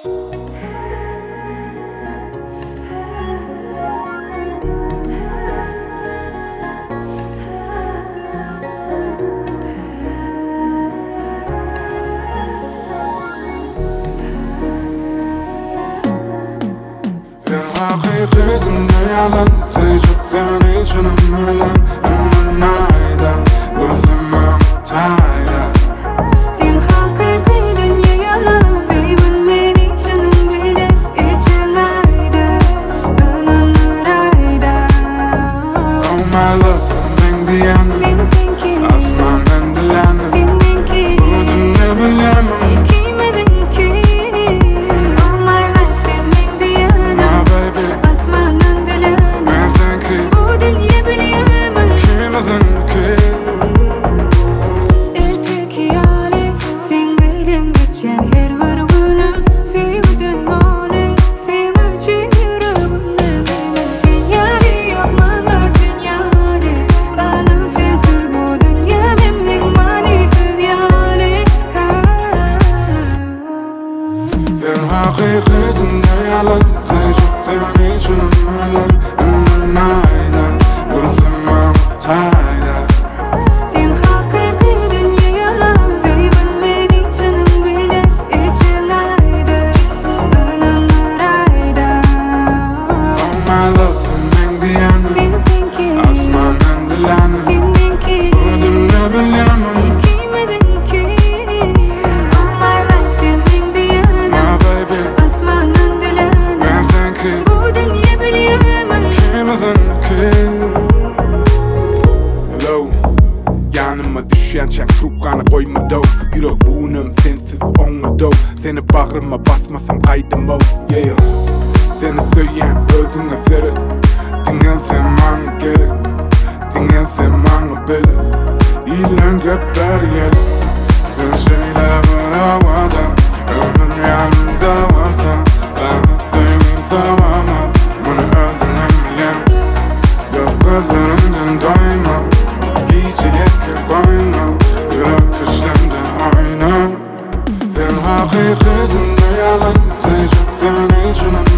حقيقتنا يعلم في جبتني جنم ملم أما نايدا ورثما متعايدا Sen haqiqiy dunyo yalan Sevin meni canım bilen için ayda Önünürayda Oh my love men diyenim Men senki Asmandan dilenim Sendenki Bu dünya bilemem İkimizin ki Oh my life sen men diyenim My baby Asmandan dilenim Ben senki Bu dünya bilemem İkimizin ki Erteki yani sen bilen geçen her bir günüm Sevdin onu sen için yüreğimde benim Sen yani yok bana sen yani Benim sensiz bu dünya memnun manisiz yani Sen haqiqatında yalan Sen jubteni junum mölem Ömrün ayda Ürfima mutayda Sen haqiqiy dunyo yalan Sevin meni canım bilen için ayda Önünürayda Oh my love men diyenim Men senki Asmandan dilenim Sendenki Bu dünya bilemem İkimizinki Oh my life senin diyenim My baby Asmandan dilenim Ben senki Bu dünya bilemem İkimizin ki Hello Yanıma düşen çen trupkanı koymadı Yürek buğunum sensiz olmadı Seni bağrıma basmasam kaydım o Yeah Seni söyleyen özüne seri Dinlen sen bana gerek Dinlen sen bana beri İlan gökler yeri Sen şeyler var havada Ömür yanında varsa Sana söyleyeyim savama Bunu özünem bilen Yok gözlerimden doyma Giyecek koyma Yürek kışlarımda oyna Sen haqiqatında yalan Sen jubteni junum